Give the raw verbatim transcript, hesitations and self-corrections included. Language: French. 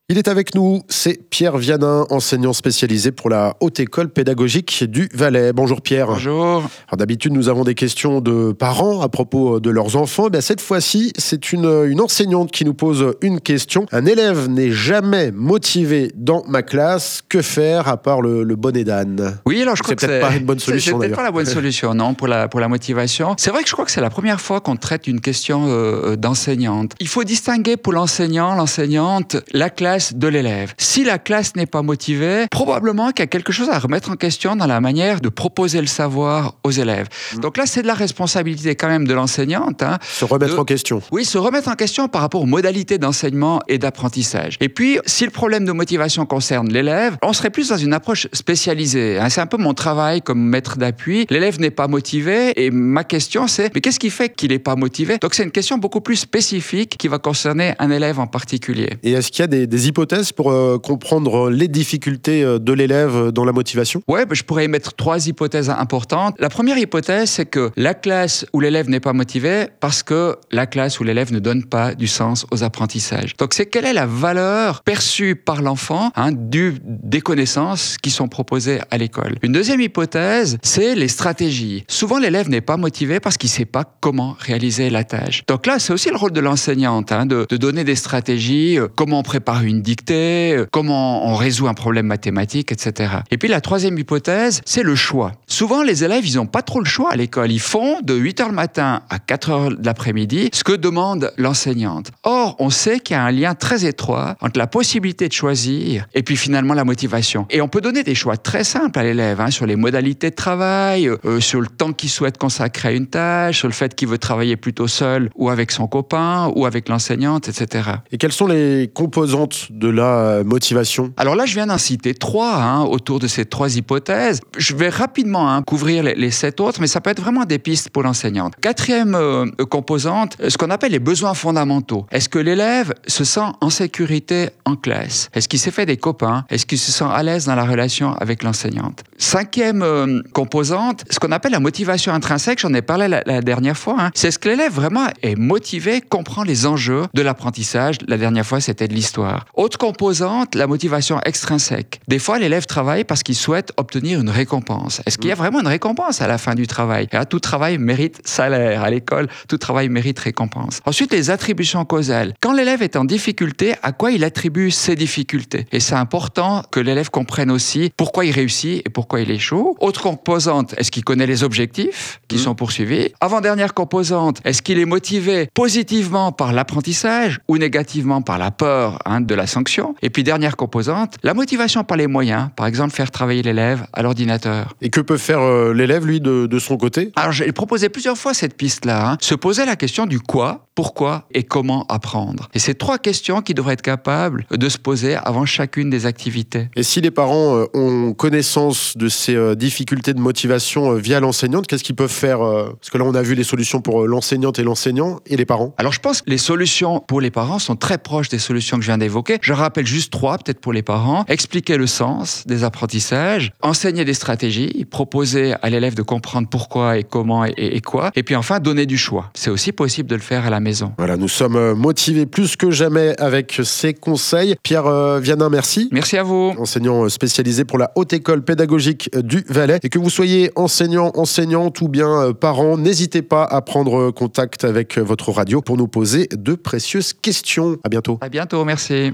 Il est avec nous, c'est Pierre Vianin, enseignant spécialisé pour la Haute École Pédagogique du Valais. Bonjour Pierre. Bonjour. Alors, d'habitude, nous avons des questions de parents à propos de leurs enfants. Eh cette fois-ci, c'est une, une enseignante qui nous pose une question. Un élève n'est jamais motivé dans ma classe. Que faire à part le, le bonnet d'âne? Oui, alors je crois c'est que peut-être c'est pas une bonne solution. C'est peut-être pas la bonne solution, non, pour la, pour la motivation. C'est vrai que je crois que c'est la première fois qu'on traite une question euh, d'enseignante. Il faut distinguer pour l'enseignant, l'enseignante, la classe de l'élève. Si la classe n'est pas motivée, probablement qu'il y a quelque chose à remettre en question dans la manière de proposer le savoir aux élèves. Mmh. Donc là, c'est de la responsabilité quand même de l'enseignante. Hein, se remettre de, en question. Oui, se remettre en question par rapport aux modalités d'enseignement et d'apprentissage. Et puis, si le problème de motivation concerne l'élève, on serait plus dans une approche spécialisée. Hein. C'est un peu mon travail comme maître d'appui. L'élève n'est pas motivé et ma question, c'est mais qu'est-ce qui fait qu'il n'est pas motivé? Donc c'est une question beaucoup plus spécifique qui va concerner un élève en particulier. Et est-ce qu'il y a des, des hypothèses pour euh, comprendre les difficultés de l'élève dans la motivation? Ouais, bah, je pourrais émettre trois hypothèses importantes. La première hypothèse, c'est que la classe où l'élève n'est pas motivé parce que la classe où l'élève ne donne pas du sens aux apprentissages. Donc c'est quelle est la valeur perçue par l'enfant hein, du, des connaissances qui sont proposées à l'école. Une deuxième hypothèse, c'est les stratégies. Souvent l'élève n'est pas motivé parce qu'il ne sait pas comment réaliser la tâche. Donc là, c'est aussi le rôle de l'enseignante hein, de, de donner des stratégies, euh, comment on prépare une dictée, euh, comment on résout un problème mathématique, et cetera. Et puis la troisième hypothèse, c'est le choix. Souvent, les élèves, ils n'ont pas trop le choix à l'école. Ils font de huit heures le matin à quatre heures de l'après-midi ce que demande l'enseignante. Or, on sait qu'il y a un lien très étroit entre la possibilité de choisir et puis finalement la motivation. Et on peut donner des choix très simples à l'élève hein, sur les modalités de travail, euh, sur le temps qu'il souhaite consacrer à une tâche, sur le fait qu'il veut travailler plutôt seul ou avec son copain ou avec l'enseignante, et cetera. Et quelles sont les composantes de la motivation? Alors là, je viens d'en citer trois hein, autour de ces trois hypothèses. Je vais rapidement hein, couvrir les, les sept autres, mais ça peut être vraiment des pistes pour l'enseignante. Quatrième euh, composante, ce qu'on appelle les besoins fondamentaux. Est-ce que l'élève se sent en sécurité en classe? Est-ce qu'il s'est fait des copains? Est-ce qu'il se sent à l'aise dans la relation avec l'enseignante? Cinquième euh, composante, ce qu'on appelle la motivation intrinsèque, j'en ai parlé la, la dernière fois, hein, c'est ce que l'élève vraiment est motivé, comprend les enjeux de l'apprentissage. La dernière fois, c'était de l'histoire. Autre composante, la motivation extrinsèque. Des fois, l'élève travaille parce qu'il souhaite obtenir une récompense. Est-ce qu'il y a vraiment une récompense à la fin du travail? Et tout travail mérite salaire. À l'école, tout travail mérite récompense. Ensuite, les attributions causales. Quand l'élève est en difficulté, à quoi il attribue ses difficultés? Et c'est important que l'élève comprenne aussi pourquoi il réussit et pourquoi il échoue. Autre composante, est-ce qu'il connaît les objectifs qui mmh. sont poursuivis? Avant-dernière composante, est-ce qu'il est motivé positivement par l'apprentissage ou négativement par la peur hein, de la sanction? Et puis dernière composante, la motivation par les moyens, par exemple faire travailler l'élève à l'ordinateur. Et que peut faire euh, l'élève, lui, de, de son côté? Alors j'ai proposé plusieurs fois cette piste-là, hein. Se poser la question du quoi, pourquoi et comment apprendre. Et c'est trois questions qui devraient être capables de se poser avant chacune des activités. Et si les parents euh, ont connaissance de ces euh, difficultés de motivation euh, via l'enseignante, qu'est-ce qu'ils peuvent faire euh, Parce que là, on a vu les solutions pour euh, l'enseignante et l'enseignant et les parents. Alors je pense que les solutions pour les parents sont très proches des solutions que je viens d'évoquer. Je rappelle juste trois, peut-être pour les parents. Expliquer le sens des apprentissages, enseigner des stratégies, proposer à l'élève de comprendre pourquoi et comment et, et quoi. Et puis enfin, donner du choix. C'est aussi possible de le faire à la maison. Voilà, nous sommes motivés plus que jamais avec ces conseils. Pierre euh, Vianin, merci. Merci à vous. Enseignant spécialisé pour la Haute École Pédagogique du Valais. Et que vous soyez enseignant, enseignante ou bien euh, parent, n'hésitez pas à prendre contact avec votre radio pour nous poser de précieuses questions. À bientôt. À bientôt, merci.